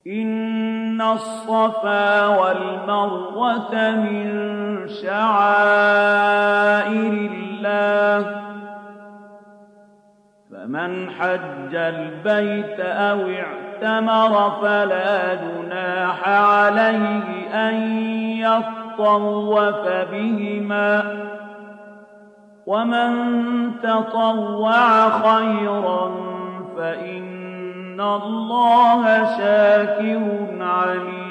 إن الصفا والمروة من شعائر الله فمن حج البيت أو اعتمر فلا جناح عليه أن يطوف بهما ومن تطوع خيرا فإن الله شاكر عليم